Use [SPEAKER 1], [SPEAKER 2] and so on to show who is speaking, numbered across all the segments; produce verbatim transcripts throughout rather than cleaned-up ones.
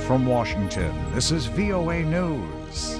[SPEAKER 1] from Washington, this is V O A News.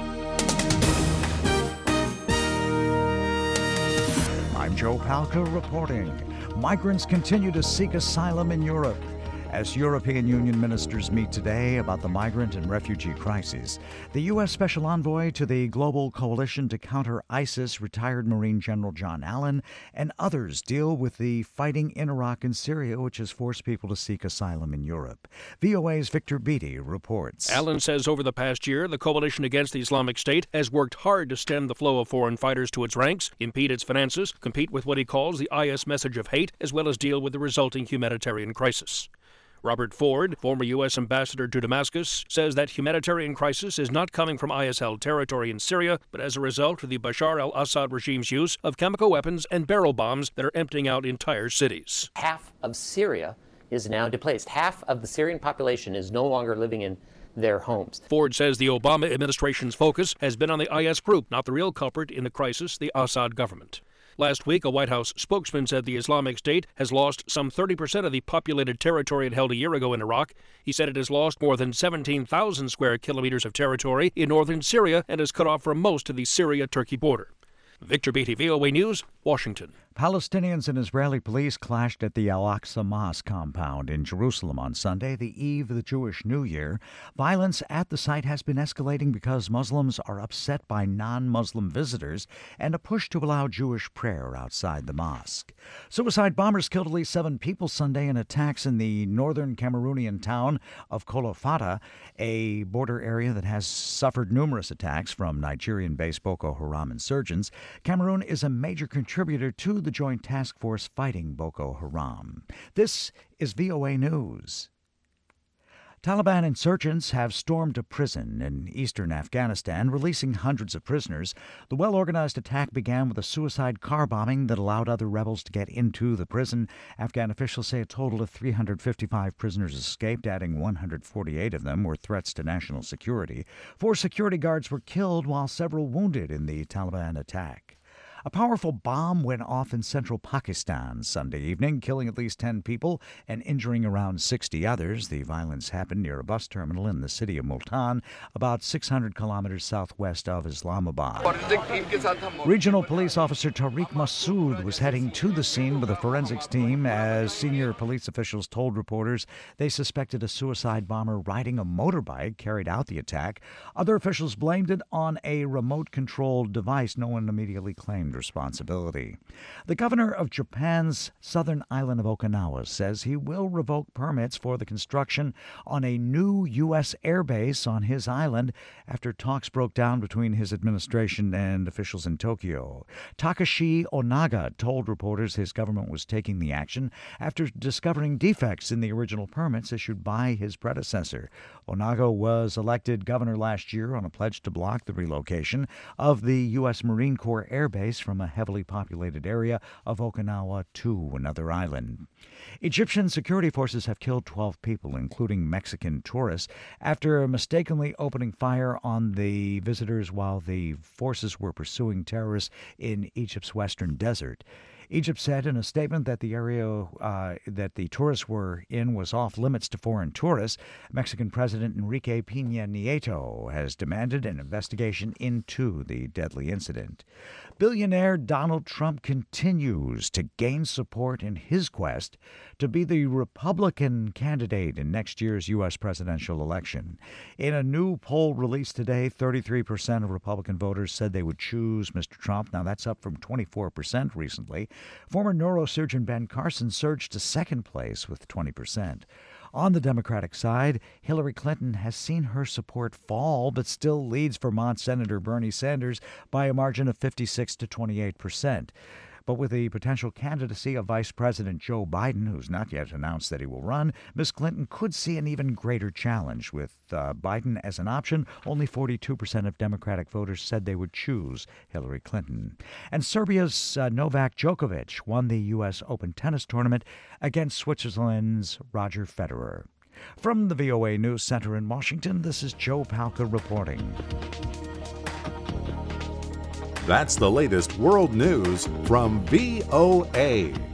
[SPEAKER 1] I'm Joe Palca reporting. Migrants continue to seek asylum in Europe as European Union ministers meet today about the migrant and refugee crisis. The U S Special Envoy to the Global Coalition to Counter ISIS, retired Marine General John Allen, and others deal with the fighting in Iraq and Syria, which has forced people to seek asylum in Europe. V O A's Victor Beattie reports.
[SPEAKER 2] Allen says over the past year, the coalition against the Islamic State has worked hard to stem the flow of foreign fighters to its ranks, impede its finances, compete with what he calls the I S message of hate, as well as deal with the resulting humanitarian crisis. Robert Ford, former U S ambassador to Damascus, says that humanitarian crisis is not coming from I S-held territory in Syria, but as a result of the Bashar al-Assad regime's use of chemical weapons and barrel bombs that are emptying out entire cities.
[SPEAKER 3] Half of Syria is now displaced. Half of the Syrian population is no longer living in their homes.
[SPEAKER 2] Ford says the Obama administration's focus has been on the I S group, not the real culprit in the crisis, the Assad government. Last week, a White House spokesman said the Islamic State has lost some thirty percent of the populated territory it held a year ago in Iraq. He said it has lost more than seventeen thousand square kilometers of territory in northern Syria and is cut off from most of the Syria-Turkey border. Victor Beattie, V O A News, Washington.
[SPEAKER 1] Palestinians and Israeli police clashed at the Al-Aqsa Mosque compound in Jerusalem on Sunday, the eve of the Jewish New Year. Violence at the site has been escalating because Muslims are upset by non-Muslim visitors and a push to allow Jewish prayer outside the mosque. Suicide bombers killed at least seven people Sunday in attacks in the northern Cameroonian town of Kolofata, a border area that has suffered numerous attacks from Nigerian-based Boko Haram insurgents. Cameroon is a major contributor to the Joint Task Force fighting Boko Haram. This is V O A News. Taliban insurgents have stormed a prison in eastern Afghanistan, releasing hundreds of prisoners. The well-organized attack began with a suicide car bombing that allowed other rebels to get into the prison. Afghan officials say a total of three hundred fifty-five prisoners escaped, adding one hundred forty-eight of them were threats to national security. Four security guards were killed while several wounded in the Taliban attack. A powerful bomb went off in central Pakistan Sunday evening, killing at least ten people and injuring around sixty others. The violence happened near a bus terminal in the city of Multan, about six hundred kilometers southwest of Islamabad. Regional police officer Tariq Massoud was heading to the scene with a forensics team as senior police officials told reporters they suspected a suicide bomber riding a motorbike carried out the attack. Other officials blamed it on a remote-controlled device. No one immediately claimed responsibility. The governor of Japan's southern island of Okinawa says he will revoke permits for the construction on a new U S airbase on his island after talks broke down between his administration and officials in Tokyo. Takashi Onaga told reporters his government was taking the action after discovering defects in the original permits issued by his predecessor. Onaga was elected governor last year on a pledge to block the relocation of the U S Marine Corps airbase from a heavily populated area of Okinawa to another island. Egyptian security forces have killed twelve people, including Mexican tourists, after mistakenly opening fire on the visitors while the forces were pursuing terrorists in Egypt's western desert. Egypt said in a statement that the area uh, that the tourists were in was off limits to foreign tourists. Mexican President Enrique Peña Nieto has demanded an investigation into the deadly incident. Billionaire Donald Trump continues to gain support in his quest to be the Republican candidate in next year's U S presidential election. In a new poll released today, thirty-three percent of Republican voters said they would choose Mister Trump. Now, that's up from twenty-four percent recently. Former neurosurgeon Ben Carson surged to second place with twenty percent. On the Democratic side, Hillary Clinton has seen her support fall, but still leads Vermont Senator Bernie Sanders by a margin of fifty-six to twenty-eight percent. But with the potential candidacy of Vice President Joe Biden, who's not yet announced that he will run, Miz Clinton could see an even greater challenge. With uh, Biden as an option, only forty-two percent of Democratic voters said they would choose Hillary Clinton. And Serbia's uh, Novak Djokovic won the U S Open tennis tournament against Switzerland's Roger Federer. From the V O A News Center in Washington, this is Joe Palca reporting.
[SPEAKER 4] That's the latest world news from V O A.